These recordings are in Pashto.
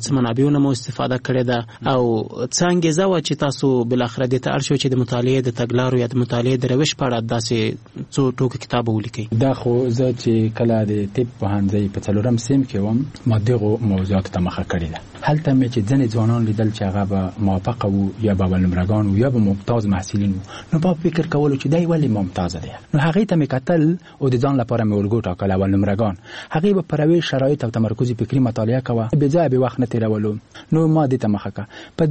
څه منابعو نه مو استفاده کړې ده او څه انګیزه وه چې تاسو بالاخره دې ته اړ شوئ چې د مطالعې د تګلارو یا د مطالعې د روش په اړه داسې څو ټوکه کتاب ولیکئ؟ دا خو زه چې کله د طب پوهنځي په 4م سیم کې وم ما دغو موضوعاتو ته مخه کړې ده. هلته مې چې ځینې ځوانان لیدل چې هغه به موافقه وو یا به اولنمرګان وو یا به ممتاز محصلین وو، نو په فکر کولو چې دی ولې ممتاز دی، نو هغې ته مې کتل او د ځان لپاره مې الګو ټاکل اولنمرګان. هغې به پر روش شرایط او تمرکزي فکري مطالعه کوه، بې ځایه بې وخت نه تېرولو. نو ما دې ته مخه کړه. په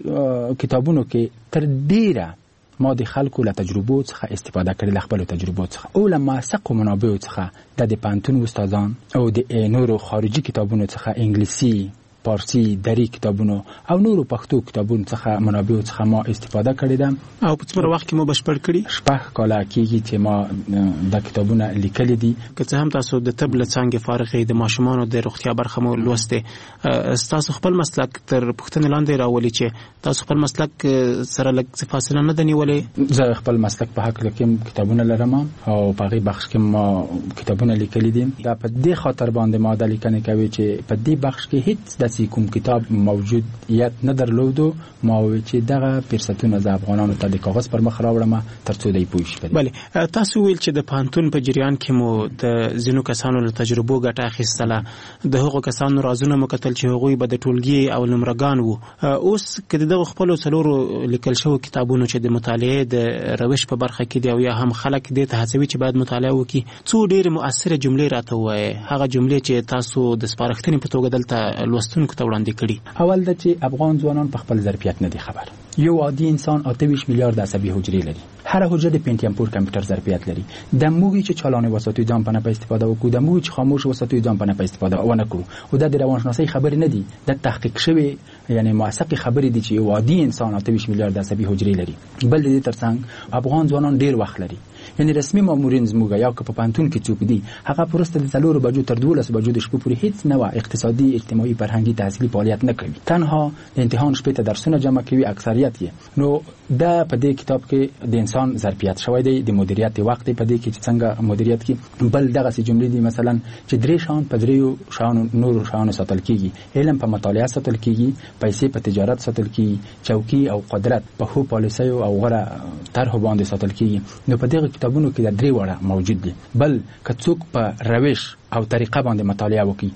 دې کتابونو کې تر ډېره ما د خلکو له تجربو څخه استفاده کړې، له خپلو تجربو څخه او له موثقو منابعو څخه د پوهنتون استادان او د نورو خارجي کتابونو څخه انګلیسي، فارسی، دری کتابونو او نورو پښتو کتابونو څخه منابعو څخه ما استفاده کړې ده. او په څومره وخت کې مو بشپړ کړي؟ 6 کاله کېږي چې ما دا کتابونه لیکلي دي. که څه هم تاسو د طب له څانګې فارغ د ماشومانو د روغتیا برخه مو لوستې، تاسو خپل مسلک تر پوښتنې لاندې راولي چې تاسو خپل مسلک سره لږ فاصله نه ده نیولې؟ زه خپل مسلک په حق کې کتابونه لرم او په هغې بخش کې ما کتابونه لیکلي دي. دا په دې خاطر باندې ما دا لیکنې کوي چې په دې بخش کې هیڅ داسې کوم کتاب موجودیت نه درلودو. ما وی چې دغه فرصتونه د افغانانو ته د کاغذ پر مخ راوړم ترڅو دوی پوه شي. بله، تاسو ویل چې د پوهنتون په جریان کې مو د ځینو کسانو له تجربو ګټه اخیستله، د هغو کسانو رازونه مو کتل چې هغوی به د ټولګي او نمرګان وو. اوس که د دغو خپلو څلورو لیکل شوو کتابونو چې د مطالعې د روش په برخه کې دی او یا هم خلک دې ته هڅوي چې باید مطالعه وکړي، څو ډېرې مؤثره جملې راته ووایې، هغه جملې چې تاسو د سپارښتنې په توګه دلته لوستونکو ته وړاندې کړي. اول دا چې افغان ځوانان په خپل ظرفیت نه دي خبر. یو عادي انسان 28 میلیارد عصبي حجرې لري، هر حجره د پنټیم پور کمپیوټر ظرفیت لري. د موږ چې چالانه وساتو ځان په نه په استفاده وکړو، د موږ چې خاموش وساتو ځان په نه په استفاده ونه کړو، او د روانشناسي خبرې نه دي، د تحقیق شوی یعنی موثق خبرې دي چې یو عادي انسان 28 میلیارد عصبي حجرې لري. بل دې ترڅنګ افغان ځوانان ډیر وخت لري، یعنی رسمي مامورین زموږ یا که په پوهنتون کې څوک دي هغه پرسته د 4 بجو تر 12 بجو د شپې پورې هیڅ نه اقتصادي، اجتماعي، فرهنګي، تحصیلي فعالیت نه کوي، تنها د امتحان شپې ته درسونه جمع کوي اکثریت یې. نو دا په دې کتاب کې د انسان ظرفیت شوی دی، د مدیریت وخت په دې کې چې څنګه مدیریت کې. بل دغه سي جملې دي مثلا چې درې شان په درې شان نور شان ساتل کیږي، علم په مطالعه ساتل کیږي، پیسې په تجارت ساتل کیږي، چوکي او قدرت په هو پالیسي او غره طرح باندې ساتل کیږي. نو په دغه کتابونو کې د درې وړه موجود دي. بل که څوک په روش او طریقه باندې مطالعه وکړي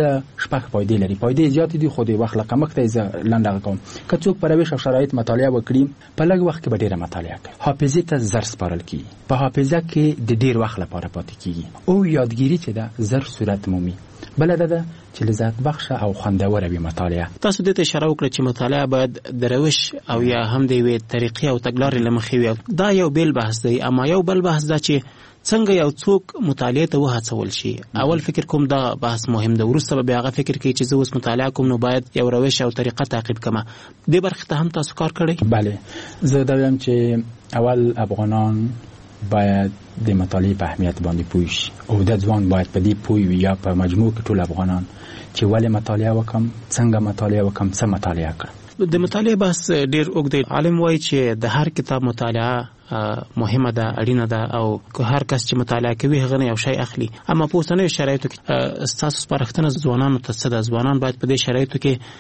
15 فائدې لري. فائدې زیات دي خو د وخت لکمک ته لنډه کوم. که څوک په روش او شرایط مطالعه وکړي په لږ وخت کې به ډیره مطالعه کوي. حافظه ته زر سپارل کیږي، په حافظه کې د ډیر وخت لپاره پاتې کیږي او یادګیری چې ده زر صورت مومي. بل ده چې لذت بخش او خوندور وي مطالعه. تاسو دې ته اشاره وکړه چې مطالعه باید د روش او یا هم د یوې طریقې او تګلارې له مخې وي. دا یو بیل بحث دی، اما یو بل بحث دا چې څنګه یو څوک مطالعه ته وهڅول شي. اول فکر کوم دا بحث مهم ده، وروسته به هغه فکر کوي چې زه اوس مطالعه کوم نو باید یو روش او طریقه تعقیب کړم. دې برخه ته هم تاسو کار کړی؟ بله، زه دا وایم چې اول افغانان باید د مطالعه په اهمیت باندې پوه شي او د ځوان باید په دې پوه وي یا په مجموع کې ټول افغانان چې ولې مطالعه وکم، څنګه مطالعه وکم، څه مطالعه کړم. د مطالعه بحث ډیر اوږد دی. عالم وایي چې د هر کتاب مطالعه مهمه ده، اړینه ده او که هر کس چې مطالعه کوي هغه نه یو شی اخلي. اما په اوسنیو شرایطو کې ستاسو سپارښتنه ځوانانو ته څه ده؟ ځوانان باید په دې شرایطو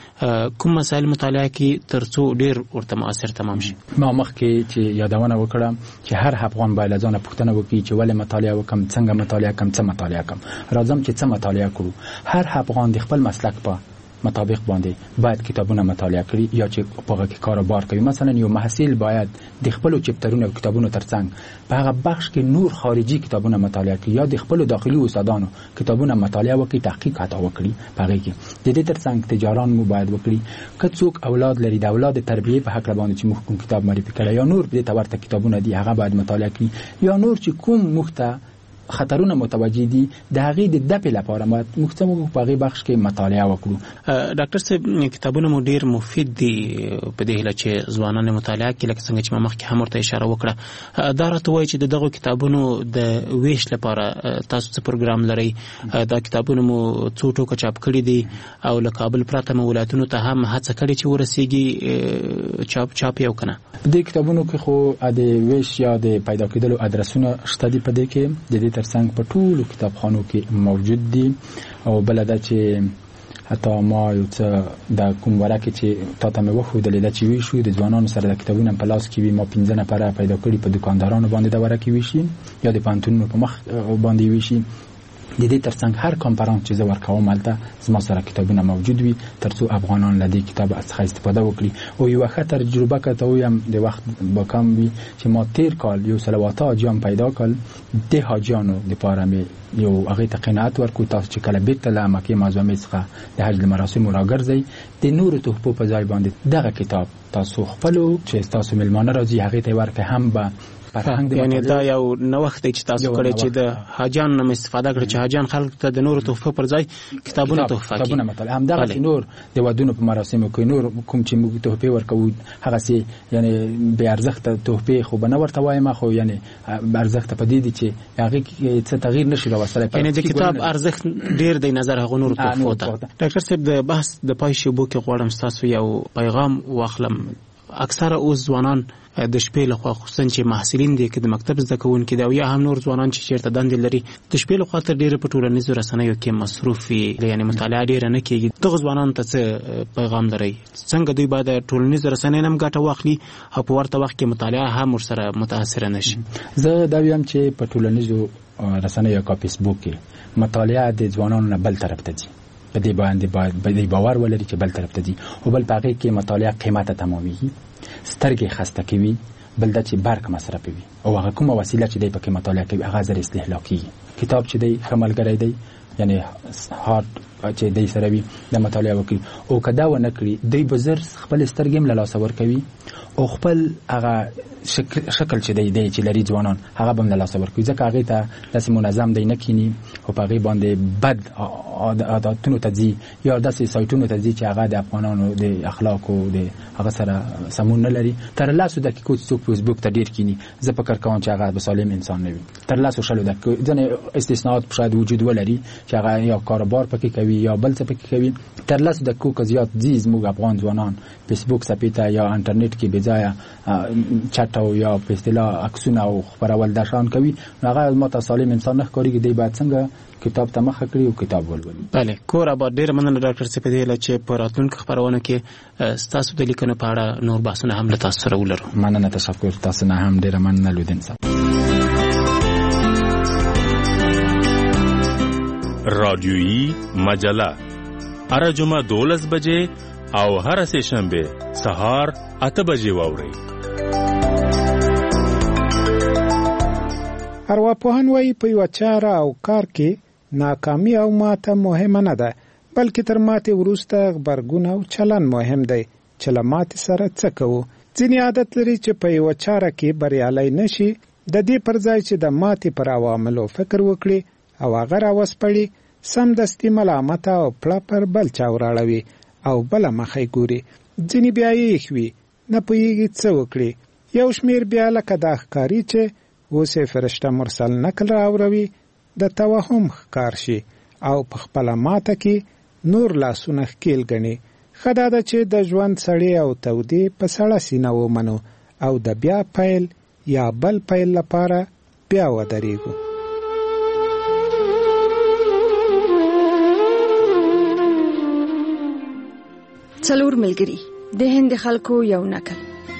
کې کوم مسایل مطالعه کړي ترڅو ډیر ورته مؤثر تمام شي؟ ما مخکې چې یادونه وکړم چې هر افغان باید ځان پوښتنه وکړي چې ولې مطالعه وکم، څنګه مطالعه کوم، څه مطالعه کوم. راځم چې څه مطالعه کړو. هر افغان د خپل مسلک په مطابق باندې باید کتابونه مطالعه کړي یا چې په هغه کې کاروبار کوي. مثلا یو محصل باید د خپل چپټرونو او کتابونو ترڅنګ په هغه بخش کې نور خارجي کتابونه مطالعه کړي یا د خپل داخلي استادانو کتابونه مطالعه وکړي، تحقیق حتی وکړي. په هغه کې د دې ترڅنګ تجاران مو باید وکړي. که څوک اولاد لري، د اولاد تربیه په حق باندې چې موږ کوم کتاب معرفي کړی یا نور دې تورته کتابونه دي هغه باید مطالعه کړي، یا نور چې کوم مخته خطرونه متوجه دي د هغې د دفع لپاره موږ څه موږ په هغې بخش کې مطالعه وکړو. ډاکټر صاحب، کتابونه مو ډېر مفید دي په دې هیله چې ځوانان یې مطالعه کړي، لکه څنګه چې ما مخکې هم ورته اشاره وکړه. دا راته وایي چې د دغو کتابونو د ویش لپاره تاسو څه پروګرام لرئ؟ دا کتابونه مو څو ټوکه چاپ کړي دي او له کابل پرته مو ولایتونو ته هم هڅه کړې چې ورسیږي چاپ یو کنه؟ په دې کتابونو کې خو د ویش یا د پیدا کېدلو ادرسونه شته دي. په دې کې د دې ترڅنګ په ټولو کتابخانو کې موجود دي. او بل دا چې حتی ما یو څه د کوم ورکه چې تاسو مې وښودلې د چې وی شو د ځوانانو سره د کتابونو په لاس کې وي ما 15 نفر پیدا کړی په دکاندارانو باندې د ورکه ویشي یا د پانتونونو په مخ باندې ویشي. د دې ترڅنګ هر کانفرانس چې زه ورکوم هلته زما سره کتابونه موجود وي ترڅو افغانان له دې کتاب څخه استفاده وکړي. او یو ښه تجربه کته ویم د وخت به کم وي چې ما تیر کال یو صلواته حاجیان پیدا کړل د حاجیانو لپاره مې یو هغه ته قناعت ورکو تاسو چې کله بیرته له مکه معظمه څخه د حج مراسم راګرځي د نور تحفو په ځای باندې دغه کتاب تاسو خپل چې تاسو ملمانه راځي هغه ته ورکه هم به یعنی دا یو نوښت دی چې تاسو کړی چې د حاجان نه استفاده کړی چې حاجان خلک ته د نور تحفه پر ځای کتابونه تحفه کوي. کتابونه مطلب هم دغه نور د ودونو په مراسمو کې نور کوم چې موږ تحفه ورکوو هغه سي یعنی به ارزښت تحفه خو بنه ورته وایم خو یعنی ارزښت په دې دي چې هغه څه تغییر نشي راوستلی. یعنی د کتاب ارزښت ډیر دی نظر هغه نور تحفه ته. ډاکټر صاحب د بحث د پای شیبو کې غواړم تاسو یو پیغام واخلم. اکثره اوس ځوانان د شپې لخوا خصوصا چې محصلین دي کې د مکتب زده کوونکي دا یا هم نور ځوانان چې چیرته دندې لري د شپې لخوا تر ډیره په ټولنیزو رسنیو کې مصروف وي یعنی مطالعه ډیره نه کوي. دغه ځوانان ته څه پیغام لري؟ څنګه دوی باید ټولنیزو رسنیو هم ګټه واخلي او په ورته وخت کې مطالعه هم ورسره متاثر نشي؟ زه دا وایم چې په ټولنیزو رسنیو کا فیسبوک کې مطالعه د ځوانانو نه بل طرف ته ځي په دې باندې باید باور ولري چې بل طرف ته ځي او بل پاګه کې مطالعه قیمته تمامي سترګې خسته کوي بل د چې برق مصرفوي او هغه کومه وسیله چې دی پکې مطالعه کوي هغه زر استهلاکي کتاب چې دی خملګری دی یعنی هارد چې دی سره وي د مطالعه وکړي او کدا و نه کړی دی بزر خپل سترګې له لاس ور کوي او خپل هغه شکل چې دی چې لري ځوانان هغه بم له لاس ور کوي ځکه هغه ته داسې منظم دی نه کینی او په هغه باندې بد عادتونو ته ځي یا داسې سایتونو ته ځي چې هغه د افغانانو د اخلاق او د هغه سره سمون نه لري. تر لاسو دقیقو چې فیسبوک ته ډیر کینی زه فکر کوم چې هغه به سالم انسان نه وي. تر لاسو شلو دقیقو ځنه استثناءات شاید وجود ولري چې هغه یا کاروبار پکې کوي یا بل څه پکې کوي. تر لاسو دقیقو که زیات زیز موږ افغان ځوانان فیسبوک صفحه یا انټرنیټ کې بجای چټ او یا په اصطلاح عکسونه او خبرول درشان کوي هغه ماته سالم انسان نه ښکاري. دی باید څنګه کتاب ته مخه کړی او کتاب ولولي. بله کور آباد ډیر مننه ډاکټر سپیدیل چې په راتلونکو خبرونه کې تاسو د لیکنو په اړه نور بحثونه هم له تاسو سره ولرو. مننه تشکر تاسو نه هم ډیر مننه لودین صاحب. رادیویی مجله هر جمعه 12 بجې او هر سه شنبه سهار 8 بجې واورئ. ارواپوهان وایي په یو چاره او کار کې ناکامي او ماته مهمه نه ده بلکې تر ماتې وروسته غبرګون او چلن مهم دی چې له ماتې سره څه کوو. ځینې عادت لري چې په یو چاره کې بریالی نشي د دې پر ځای چې د ماتې پر عواملو فکر وکړي او هغه راوسپړي سمدستي ملامت او پړه پر بل چا وراړوي او بله مخې ګوري. ځینې بیا یې ښوي نه پوهېږي څه وکړي. یو شمېر بیا لکه دا ښکاري چې اوس یې فرشته مرسل نقل راوروي د توهم ښکار شي او په خپله ماته کې نور لاسونه ښکیل ګڼي. ښه دا ده چې د ژوند سړې او تودې په سړه سینه ومنو او د بیا پیل یا بل پیل لپاره بیا ودرېږو. څلور ملګري د هند خلکو یو نکل.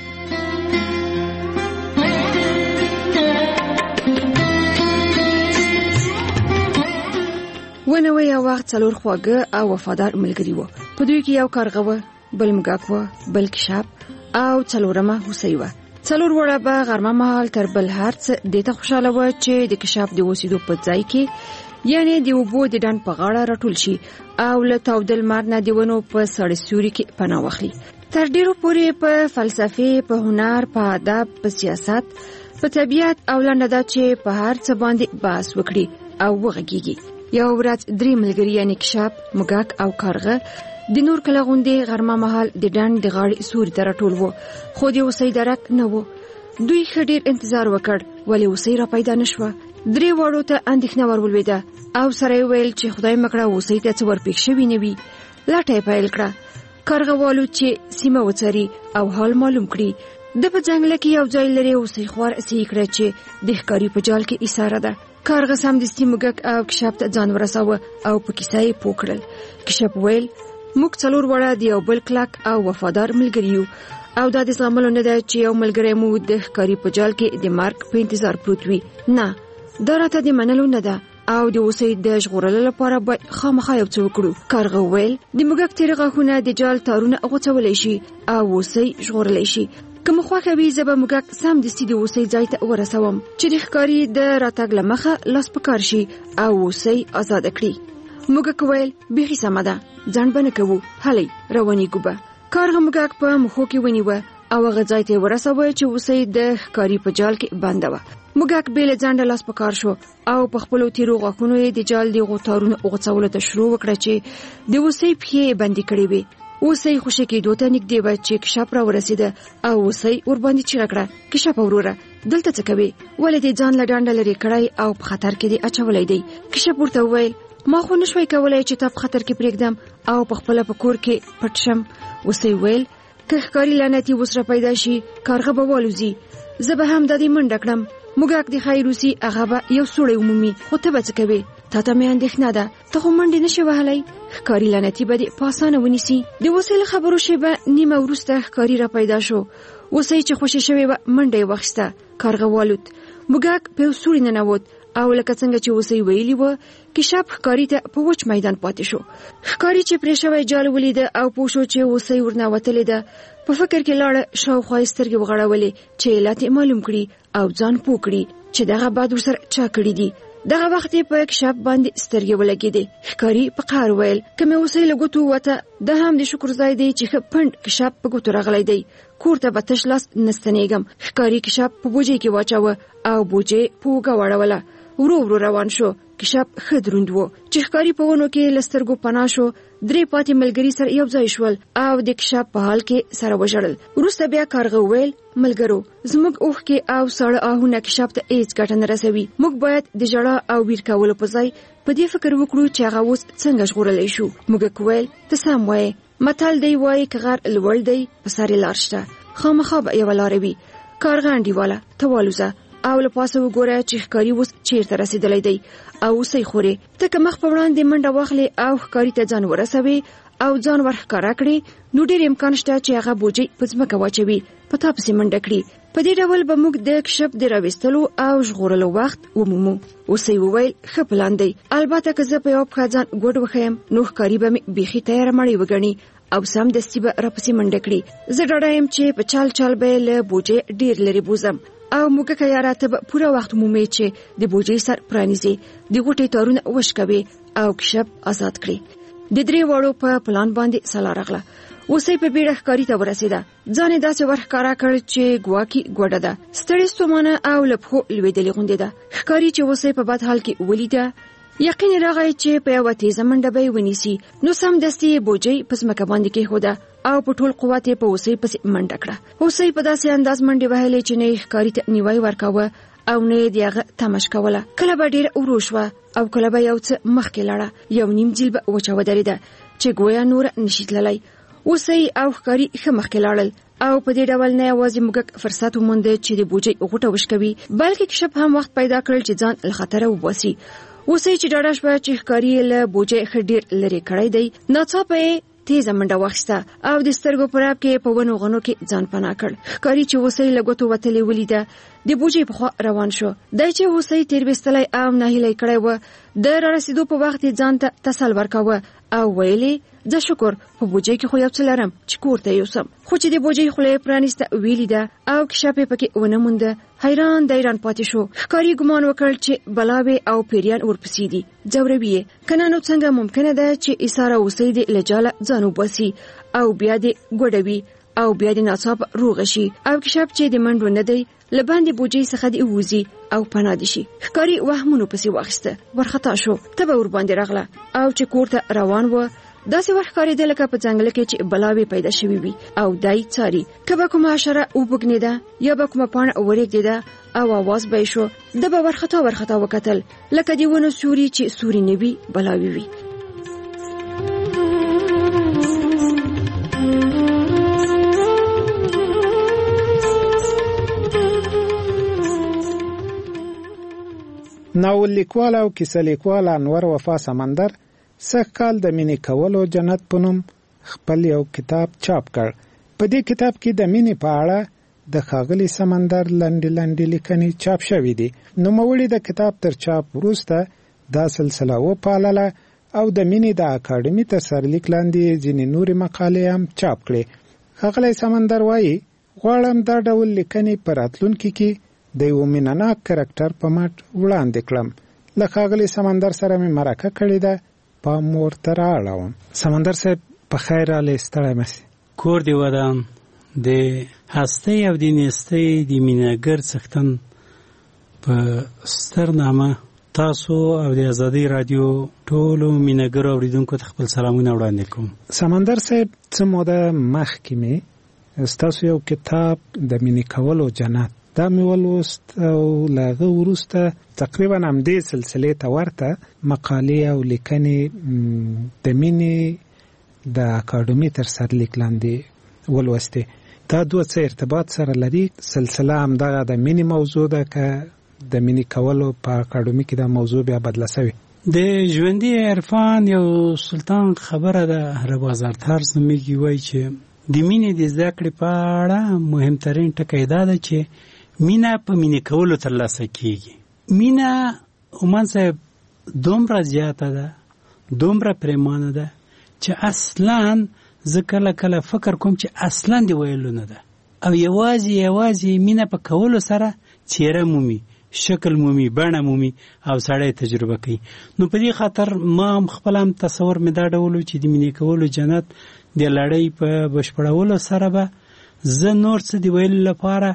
ونه یو وخت څلور خواږه او وفادار ملګري وو. په دوی کې یو کارغه و، بل مګاک و، بل کشاب او څلورمه هوسۍ وه. څلور وړه به غرمه مهال تر بل هر څه دې ته خوشاله وه چې د کشاب د اوسېدو په ځای کې یعنی د اوبو د ډنډ په غاړه راټول شي او له تاوده لمر نه د ونو په سړې سیوري کې پناه واخلي. تر ډېرو پورې په فلسفې، په هنر، په ادب، په سیاست، په طبیعت او لنډه دا چې په هر څه باندې بحث وکړي او وغږیږي. یو ورځ درې ملګري یعنی کشاب، مګاک او کارغه د نور کله غوندې غرمه مهال د ډنډ د غاړې سوري ته راټول وو، خو د اوسۍ درک نه وو. دوی ښه ډېر انتظار وکړ ولې اوسۍ را پیدا نه شوه. درې واړو ته اندېښنه ور ولوېده او سره یې ویل چې خدای مکړه اوسۍ ته څه ورپېښ شوي نه وي. لټه یې پیل کړه. کارغه والو چې سیمه وڅري او حال معلوم کړي. د په ځنګله کې یو ځای لري اوسۍ خوار اسې کړه چې د ښکاري په جال کې ایساره ده. کارغه سمدستي موږک او کشپ ته ځان ورساوه او په کیسه یې پوه کړل. کشپ ویل موږ 4 وړه د یو بل کلک او وفادار ملګري یو او دا د زغملو نه ده چې یو ملګری مو د ښکاري په جال کې د مرګ په انتظار پروت وي. نه، دا راته د منلو نه ده او د اوسې د ژغورلو لپاره باید خامخا یو څه وکړو. کارغه ویل د موږک تیر غاښونه د جال تارونه غوڅولی شي او اوسې ژغورلی شي. که مو خوښه وي زه به موږک سمدستي د اوسې ځای ته ورسوم چې د ښکاري د راتګ له مخه لاس په کار شي او اوسې آزاده کړي. موږک ویل بیخي سمه ده، ځنډ به نه کوو، هلئ روانېږو به. کارغه موږک په مخو کې ونیوه او هغه ځای ته ورسوه چې اوسې د ښکاري په جال کې بنده وه. موږک بې له ځنډه لاس په کار شو او په خپلو تیرو غاښونو یې د جال د غوتارونو غوڅولو ته شروع وکړه چې د اوسې پښې یې بندي کړې وې. اوسې خوشې کېدو ته نږدې وه چې کشپ راورسېده او اوسې ورباندې چیغه کړه کشپ وروره دلته څه کوې؟ ولې دې ځان له ډنډه لرې کړی او په خطر کې دې اچولی دی؟ کشپ ورته وویل ما خو نشوی کولی چې تا په خطر کې پرېږدم او په خپله په کور کې پټ شم. اوسې ویل که ښکاري لعنتي اوس را پیدا شي کارغه به والوځي، زه به هم د دې منډه کړم. موږک د خیر روسي هغه به یو سوړی ومومي، خو ته به څه کوې؟ تا ته مې اندېښنه ده، ته خو منډې نشې وهلی، ښکاري لعنتي به دې په اسانه ونیسي. د اوسې له خبرو شیبه نیمه وروسته ښکاري را پیدا شو. اوسې چې خوشې شوې وه منډه یې واخیسته. کارغه والوت، موږک په یو سوړي ننوت او لکه څنګه چې اوسې ویلي وه کشپ ښکاري ته په وچ میدان پاتې شو. ښکاري چې پرې شوی جال ولیده او پوه شو چې اوسې ورنوتلې ده، په فکر کې لاړه، شاوخوا یې سترګې وغړولې چې علت یې معلوم کړي او ځان پوه کړي چې دغه بد ورسره چا کړي دي. دغه وخت یې په کشپ باندې سترګې ولګېدې. ښکاري په قهر ویل که مې اوسې له ګوتو ووته دا هم د شکر ځای دی چې ښه پنډ کشپ په ګوتو راغلی دی، کور ته به تش لاس نه ستنېږم. ښکاري کشپ په بوجۍ کې واچوه او بوجۍ په اوږه واړوله. ورو ورو روان شو. کشپ ښه دروند و چې ښکاري په ونو کې له سترګو پناه شو. 3 پاتې ملګري سره یو ځای شول او د کشپ په حال کې سره وژړل. وروسته بیا کارغه ویل ملګرو زموږ اوښکې او ساړه آهونه کشپ ته هیڅ ګټه نه رسوي. موږ باید د ژړا او ویر کولو په ځای په دې فکر وکړو چې هغه اوس څنګه ژغورلی شو. موږک ویل ته سم وایې، متل دی وایي که غر لوړ دی په سر یې لار شته، خامخا به یوه لاره وي. کارغه انډیواله ته والوځه او له پاسه وګوره چې ښکاري اوس چیرته رسېدلی دی او اوسې خورې. ته که مخ په وړاندې منډه واخلې او ښکاري ته ځان ورسوې او ځان ورښکاره کړې نو ډېر امکان شته چې هغه بوجۍ په ځمکه واچوي، په تا پسې منډه کړي. په دې ډول به موږ د کشپ د راویستلو او ژغورلو وخت ومومو. اوسې وویل ښه پلان دی، البته که زه په یو پښه ځان ګوډ وښیم نو ښکاري به مې بیخي تیاره مړی وګڼي او سمدستي به راپسې منډه کړي. زه ډاډه یم چې په چال چال به یې له بوجۍ ډېر لرې بوزم او موږکه یاره ته به پوره وخت مومې چې د بوجۍ سر پرانیزي، د غوټې تارونه وشکوي او کشپ آزاد کړي. د 3 واړو په پلان باندې سلا راغله. اوسې په بیړه ښکاري ته ورسېده. ځان یې داسې ورښکاره کړ چې ګواکې ګوډه ده، ستړې ستومانه او له پښو لوېدلې غوندې ده. ښکاري چې اوسې په بد حال کې ولیده یقین راغی چې په یوه تیزه منډه به یې ونیسي، نو سمدستي یې بوجۍ په ځمکه باندې کېښوده او په ټول قوت یې په اوسې پسې منډه کړه. اوسې په داسې انداز منډې وهلې چې نه یې ښکاري ته نیوی ورکاوه او نه یې د هغه تمش کوله. کله به ډېره ورو شوه او کله به یو څه مخکې لاړه، یو نیم جیل به وچه ودرېده چې ګویا نوره نشي تللی. اوسې او ښکاري ښه مخکې لاړل او په دې ډول نه یوازې موږک فرصت ومونده چې د بوجۍ غوټه وشکوي، بلکې کشپ هم وخت پیدا کړل چې ځان له خطره وباسي. اوسې چې ډاډه شوه چې ښکاري له بوجۍ ښه ډېر لرې کړی دی، ناڅاپه یې تیزه منډه واخیسته او د سترګو په راب کې په ونو غنو کې ځان پناه کړ. ښکاري چې اوسې له ګوتو وتلې ولیده د بوجۍ په خوا روان شو. دی چې اوسې تیر ویستلی او ناهیلی کړی و، د رارسېدو په وخت یې ځان ته تسل ورکاوه او ویلې زه شکر په بوجۍ کې خو یو څه لرم چې کور ته یوسم. خو چې د بوجۍ خوله یې پرانیسته ویلې ده او کشپ یې پکې ونه مونده، حیران دیران پاتې شو. ښکاري ګمان وکړ چې بلاوې او پیریان ورپسې دي، ځوروي یې، کنه نو څنګه ممکنه ده چې ایساره اوسې د له جاله ځان وباسي او بیا دې ګوډوي او بیا دې ناڅاپه روغه شي او کشپ چې د منډو نه دی له باندې بوجۍ څخه دې ووځي او پناه دې شي. ښکاري وهمونو پسې واخیسته، ورخطا شو، تبه ورباندې راغله او چې کور ته روان و داسې وخت ښکارېده لکه په ځنګل کې چې بلاوې پیدا شوي وي او دای څاري که به کومه حشره وبوږنېده یا به کومه پاڼه ورېږدېده او اواز به یې شو، ده به ورخطا وکتل لکه د ونو سوري چې سوري نه وي بلاوې وي. ناول لیکوال او کیسه لیکوال انور وفا سمندر سږ کال د مینې کولو جنت په نوم خپل یو کتاب چاپ کړ. په دې کتاب کې د مینې په اړه د ښاغلي سمندر لنډې لیکنې چاپ شوې دي. نوموړي د کتاب تر چاپ وروسته دا سلسله وپالله او د مینې د اکاډمي تر سرلیک لاندې ځینې نورې مقالې هم چاپ کړې. ښاغلی سمندر وایي غواړم دا ډول لیکنې په راتلونکي کې د یو مینه‌ناک کرکټر په مټ وړاندې کړم. له ښاغلي سمندر سره مې مرکه کړې ده، پام ورته رااړوم. سمندر صاحب په خیر راغلی، ستړی مه سئ. کور دې ودان. د هستۍ او د نیستۍ د مینهګر څښتن په ستر نامه تاسو او د ازادۍ رادیو ټولو مینهګرو اورېدونکو ته خپل سلامونه وړاندې کوم. سمندر صاحب څه موده مخکې مې ستاسو یو کتاب د مینې کولو جنت دا مې ولوست او له هغه وروسته تقریبا همدې سلسلې ته ورته مقالې او لیکنې د مینې د اکاډمي تر سرلیک لاندې ولوستې. دا دوه څه ارتباط سره لري؟ سلسله همدغه د مینې موضوع ده که د مینې کولو په اکاډمي کې دا موضوع بیا بدله شوې؟ د ژوندي عرفان یو سلطان خبره ده، ربازار ترس نومیږي، وایي چې د مینې د زده کړې په اړه مهمترین ټکی دا ده چې مینه په مینې کولو ترلاسه کیږي. مینه عمان صاحب دومره زیاته ده، دومره پریمانه ده چې اصلاً زه کله فکر کوم چې اصلاً دی ویلو نه ده، او یوازې مینه په کولو سره چیرې مومي، شکل مومي، بڼه مومي او سړی تجربه کوي. نو په دې خاطر ما هم خپل هم تصور مې دا ډول چې د مینې کولو جنت د لړۍ په بشپړولو سره به زه نور څه دی ویلو لپاره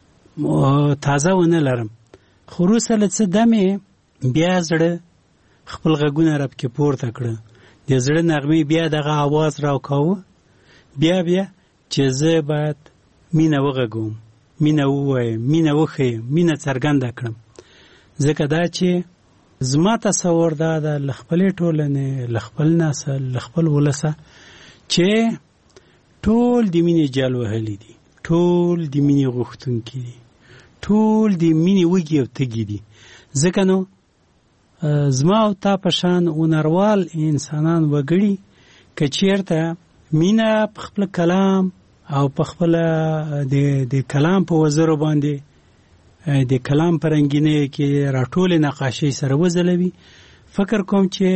تازه ونه لرم. خو وروسته له څه دمې بیا زړه خپل غږونه رپکې پورته کړه، د زړه نغمې بیا دغه آواز راوکاوه، بیا چې زه باید مینه وغږوم، مینه ووایم، مینه وښیم، مینه څرګنده کړم. ځکه دا چې زما تصور دا ده له خپلې ټولنې، له خپل نسل، له خپل ولسه چې ټول د مینې جال وهلي دي، ټول د مینې غوښتونکي دي، ټول د مینې وږي او تږي دي. ځکه نو زما او تا په شان هنروال انسانان وګړي که چېرته مینه په خپل کلام او په خپل د کلام په وزرو باندې د کلام په رنګینۍ کې راټولې نقاشۍ سره وځلوي، فکر کوم چې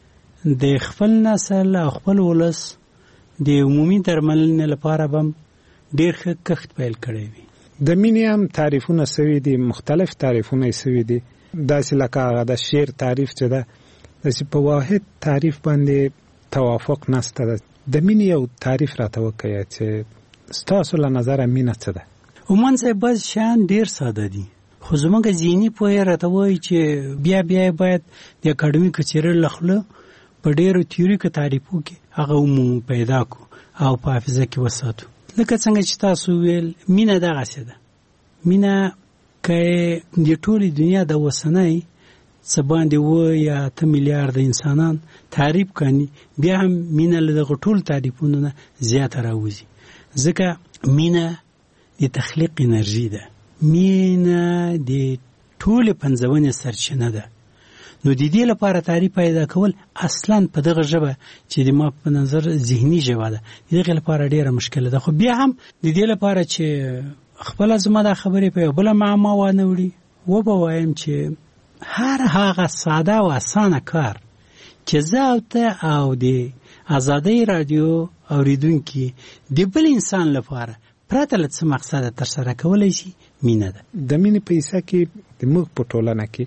د خپل نسل او خپل ولس د عمومي درملنې لپاره به ډېر ښه کښت پیل کړی وي. د مینې هم تعریفونه سوي دي، مختلف تعریفونه یې سوي دي. داسې لکه هغه د شعر تعریف چې ده، داسې په واحد تعریف باندې توافق نسته ده. د مینې یو تعریف راته وکړئ چې ستاسو له نظره مینه څه ده؟ عمان صاحب بعض شیان ډېر ساده دي، خو زموږ ذهني پوهه راته وایي چې بیا باید د اکاډمیکو څېړنو له خولو په ډېرو تیوریکو تعریفو کې هغه عموم پیدا کړو او په حافظه کې وساتو. لکه څنګه چې تاسو ویل، مینه دغسې ده. مینه که د ټولې دنیا د اوسنۍ څه باندې 7 یا 8 میلیارد انسانان تعریف کړي، بیا هم مینه له دغه ټول تعریفونو نه زیاته راوځي. ځکه مینه د تخلیق انرژي ده، مینه د ټولې پنځونې سرچینه ده. نو د دې لپاره تعریف پیدا کول اصلا په دغه ژبه چې د ما په نظر ذهني ژبه ده، دغه لپاره ډیره مشکله ده. خو بیا هم د دې لپاره چې خپل زما د خبرې په بل معما ونه وړي، و به وایم چې هر هغه ساده او اسانه کار چې زه او ته او د ازادۍ رادیو اوریدونکي د بل انسان لپاره پرته له څه مقصده ترسره کولی شي، مینه ده. د مینې په حصه کې د موږ په ټولنه کې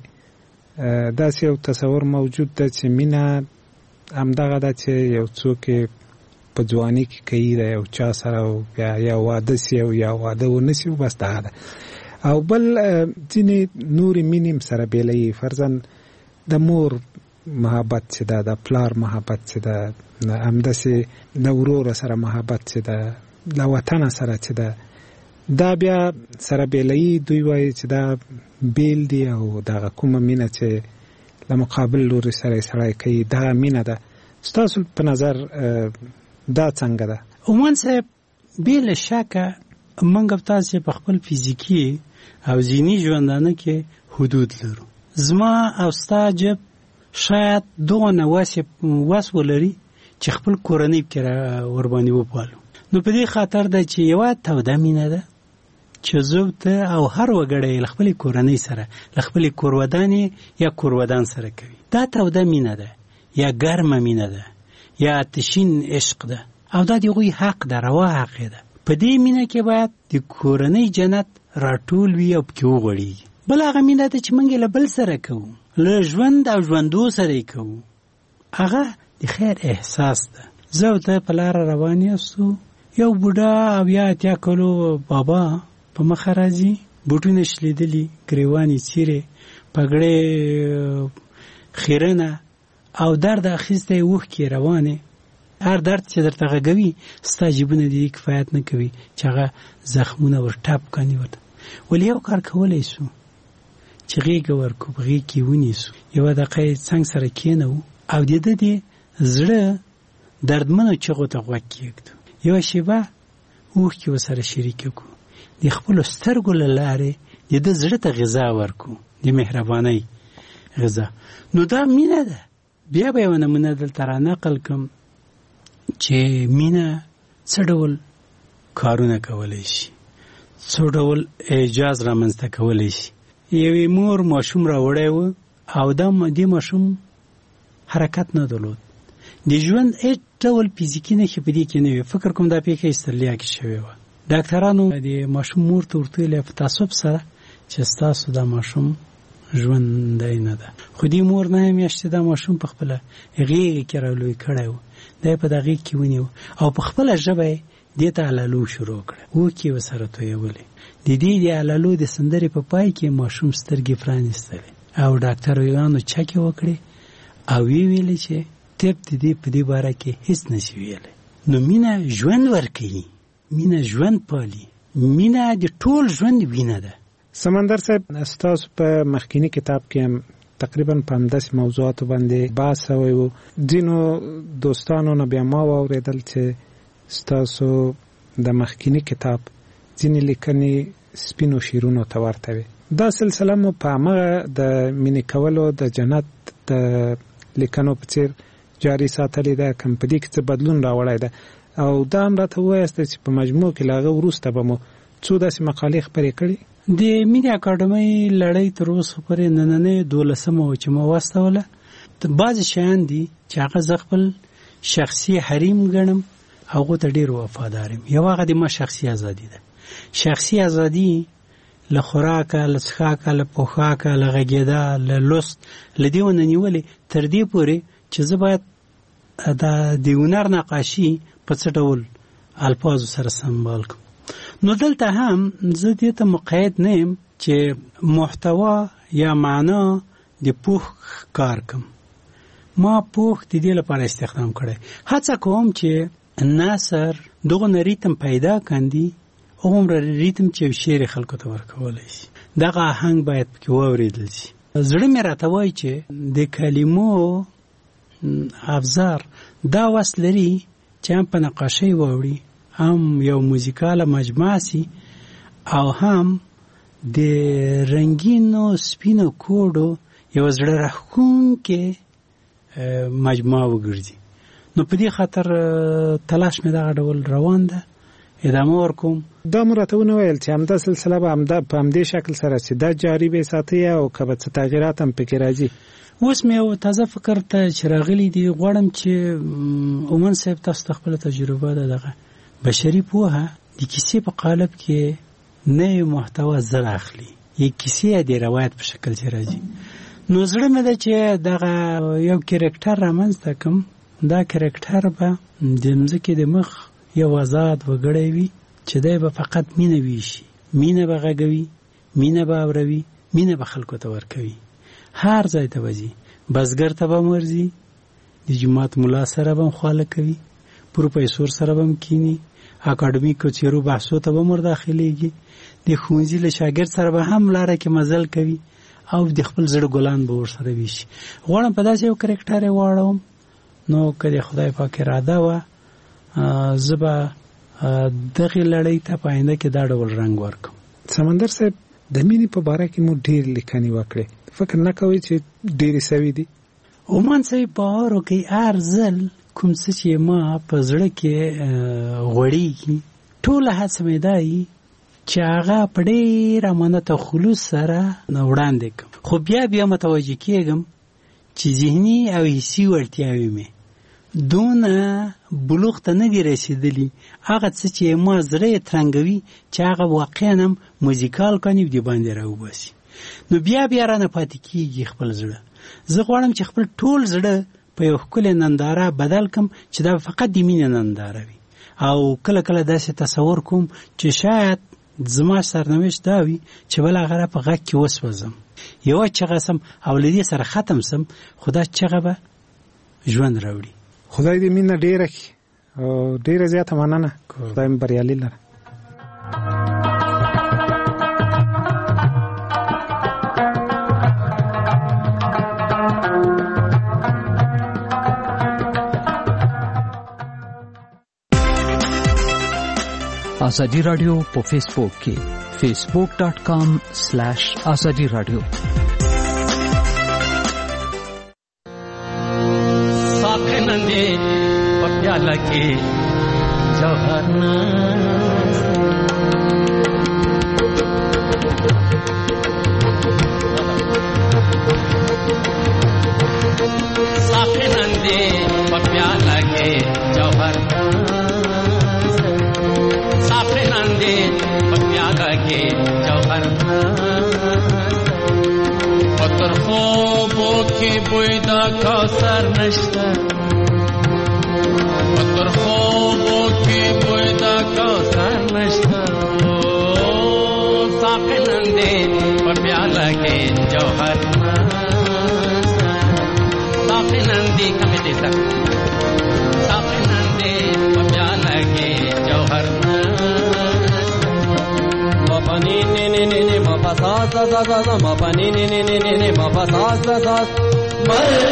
داسې یو تصور موجود ده چې مینه همدغه ده چې یو څوک په ځواني کې کوي د یو چا سره یا واده سي او یا واده ونه سي، بس دغه ده. او بل ځینې نورې مینې سره بیلوي، فرضاً د مور محبت چې ده، د پلار محبت چې ده، همداسې د ورور سره محبت چې ده، د وطن سره چې ده، دا بیا سره بیلوي. دوی وایي چې دا بیل دی او دغه کومه مینه چې له مقابل لوري سره سړی کوي دغه مینه ده. ستاسو په نظر دا څنګه ده؟ عمان صاحب بې شکه موږ تاسو په خپل فزیکی او ذهني ژوندانه کې حدود لرو. زما او ستا جب شاید دغه وس ولري چې خپل کورنۍ کې ور باندې وپالو. نو په دې خاطر ده چې یوه توده مینه ده چې زه ته او هر وګړی له خپلې کورنۍ سره له خپلې کورودانې یا کورودان سره کوي. دا توده مینه ده یا ګرمه مینه ده یا آتشین عشق ده او دا د هغوی حق ده، روا حق ده. په دې مینه کې باید د کورنۍ جنت راټول وي او پکې وغوړېږي. بل هغه مینه ده چې موږ له بل سره کوو، له ژوند او ژوندو سره یې کوو. هغه د خیر احساس ده. زه او ته په لاره روان یاستو، یو بوډا او یا اتیا کلو بابا په مخه راځي، بوټونه شلیدلي، ګریوانې څیرې، پګړې خیرنه او درد اخیستی اوښکې روانې. هر درد چې درته غږوي ستا جیبونه د دې کفایت نه کوي چې هغه زخمونه ور ټاپ کړي ورته. ولې یو کار کولی سو چې غېږه ورکړو، په غېږ کې ونیسو، یوه دقیقه یې څنګ سره کېنوو او د ده د زړه دردمنو چغو ته غوږ کېږدو. یوه شېبه اوښکې ورسره شریکې کړو، د خپلو سترګو له لارې د ده زړه ته غذا ورکړو، د مهربانۍ غذا. نو دا مینه ده. بیا به یوه نمونه دلته رانقل کړم چې مینه څه ډول کارونه کولی شي، څو ډول اعجاز رامنځته کولی شي. یوې مور ماشوم راوړی و او دې ماشوم حرکت نه درلود، د ژوند هیڅ ډول فزیکي نښې په دې کې نه وي. فکر کوم دا پیښه استرالیا کې شوې وه. ډاکټرانو د ماشوم مور ته ورته ویلې په تعصب سره چې ستاسو دا ماشوم ژوندی نه ده. خو دې مور نه میاشتې دا ماشوم په خپله غېږې کې رالوی کړی و، دا یې په دا غېږ کې ونیو او په خپله ژبه یې دې ته علالو شروع کړه، اوښکې یې ورسره تویولې. د دې د علالو د سندرې په پای کې ماشوم سترګې پرانیستلې او ډاکټرانو چکې وکړې او ویې ویلې چې طب د دې په دې باره کې هیڅ نشي ویلی. نو مینه ژوند ورکوي، مینه ژوند پالي، مینه د ټول ژوند وینه ده. سمندر صاحب، ستاسو په مخکینی کتاب کې هم تقریبا په همداسې موضوعاتو باندې بحث شوی و. ځینو دوستانو نه بیا ما واورېدل چې ستاسو د مخکینی کتاب ځینې لیکنې سپینو شیرونو ته ورته وي. دا سلسله مو په همغه د مینې کولو د جنت د لیکنو په څېر جاري ساتلې ده، که په دې کې څه بدلون راوړی ده؟ او دا هم راته ووایاست چې په مجموع کې له هغه وروسته به مو څو داسې مقالې خپرې کړي. د مینې اکاډمۍ لړۍ تر اوسه پورې نننۍ 12مه وه چې ما واستوله. بعضې شیان دي چې هغه زه خپل شخصي حریم ګڼم، هغو ته ډېر وفادار یم. یو هغه د ما شخصي ازادي ده. شخصي ازادي له خوراکه، له څښاکه، له پوښاکه، له غږېدا، له لوست، له دې ونه نیولې تر دې پورې چې زه باید د هنر نقاشي په څه ډول الفاظو سره سمبال کړم. نو دلته هم زه دې ته مقید نه یم چې محتوا یا معنا د پوښ کار کم. ما پوښ د دې لپاره استخدام کړی. هڅه کوم چې نثر دغه ریتم پیدا کاندي، عمر ریتم چې شعر خلکو ته ورکولی شي، دغه آهنګ باید پکې واورېدل شي. زړه مې راته وایي چې د کلمو ابزار دا وس لري چې هم په نقاشۍ واوړي، هم یو موزیکاله مجموعه سي، او هم د رنګینو سپینو کوډو یو زړه راښکونکې مجموعه وګرځي. نو په دې خاطر تلاش مې دغه ډول روان ده، ادامه ورکوم. دا مو راته ونه ویل چې همدا سلسله به په همدې شکل سره چې دا جاري به ساتي او که به څه تغییرات هم پکې راځي؟ اوس مې یو تازه فکر ته چې راغلی دی، غواړم چې عموماً صاحب تاسو ته خپله تجربه ده دغه بشري پوهه د کیسې په قالب کې نوې محتوا زر اخلي، یې کیسې د روایت په شکل چې راځي. نو زړه مې ده چې دغه یو کرکټر رامنځته کړم. دا کرکټر به د مځکې د مخ یو آزاد وګړی وي چې دی به فقط مینه ویشي، مینه به غږوي، مینه به اوروي، مینه به خلکو ته ورکوي، هر ځای ته وځي، بزګر ته به ورځي، د جومات ملا سره به خواله کوي، پروفیسور سره به کینی، اکاډمیکو چیرو بحثو ته به داخليږي، د ښوونځي له شاګرد سره به هم لاره کې مزل کوي او د خپل زړه ګلان به ورسره ویشي. غواړم په داسې یو کرکټر واړم. نو که خدای پاک اراده وه زه به دغه لړۍ ته په آینده کې دا ډول رنګ ورکم. سمندر صاحب، د مینې په باره کې مو ډېر لیکنې وکړې. فکر نه کوي چې ډېرې سوي دي؟ عمان صاحب باور وکړئ هر ځل کوم څه چې ما په زړه کې غوړېږي ټوله هڅه مې دا وي چې هغه په ډېر امانت او خلوص سره وړاندې کړم، خو بیا متوجه کېږم چې ذهني او حسي وړتیاوې مې دونه بلوغ ته نه دي رسېدلي، هغه څه چې ما زړه یې ترنګوي چې هغه واقعا هم موزیکال کاني دې باندې راوباسي، نو بیا رانه پاتې کېږي خپل زړه. زه غواړم چې خپل ټول زړه په یو ښکلې ننداره بدل کړم چې دا فقط د مینې ننداره وي، او کله کله داسې تصور کوم چې شاید زما سرنوشت دا وي چې بالاخره په غږ کې وسوځم، یوه چغه سم او له دې سره ختم سم، خو دا چغه به ژوند راوړي. خدای دې مینه ډېره کړي او ډېره زیاته مننه، خدای مو بریالي لره. آزادی رادیو په فیسبوک کې facebook.com/azadi radio. साखनंदे पप्याला के जौहरना साखनंदे पप्याला के जौहरना साखनंदे पप्याला के जौहरना पत्थर خوبو کې بویدا کوثر نشته پتر خوبو کې بویدا کوثر نشته ساقنندې په پیاله کې جوهر ساقنندې کمه دې ساقنندې په پیاله کې جوهر مپانی نه نه نه مپاساس ساس مپانی نه نه نه نه مپاساس ساس مره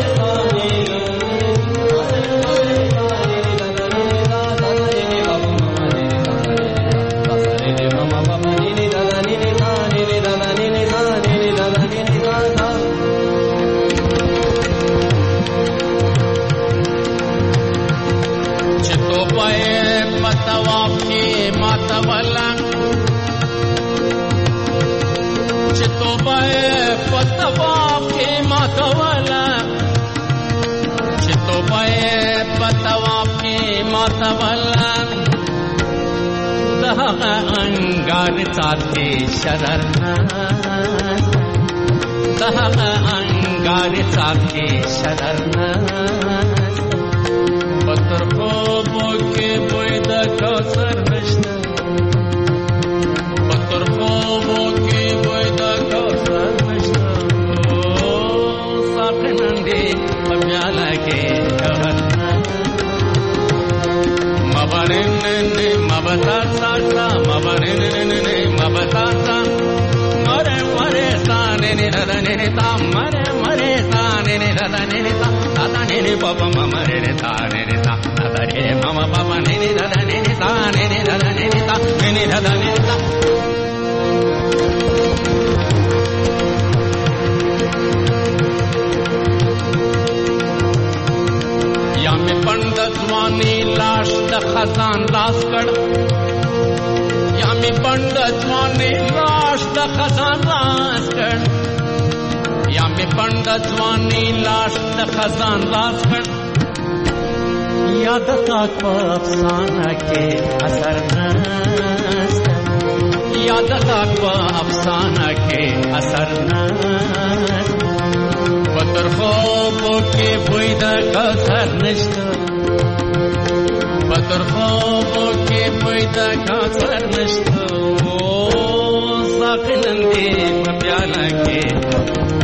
چتو پای متواف کی ماتولا چتو پای پتواف کی ماتولا چتو پای پتواف کی ماتولا دها انگار ساتھی شررنا دها انگار ساتھی شررنا پتر خوبو کے بویدا کوثر نشته پتر خوبو کے بویدا کوثر نشته ساقنندې په پیاله کې جوهرنا مبرننه مبتا ساتا مبرننه مبتا سا مره مره سانه نه رنه تا مره مره سانه نه رنه تا تا نه پاپا مره نه تا نه تا تا نه ماما پاپا نه نه رنه تا نه نه رنه تا نه رنه تا یا میں پندت وانی لاش د خزان لاس کړ یا میں پندت وانی لاش د خزان لاس کړ یا میں پندت وانی لاش د خزان لاس کړ یاد تا کو افسانہ کے اثر نست یاد تا کو افسانہ کے اثر نست پتر خوبو کے بویدا کوثر نشته پتر خوبو کے بویدا کوثر نشته ساقنندې په پیاله کې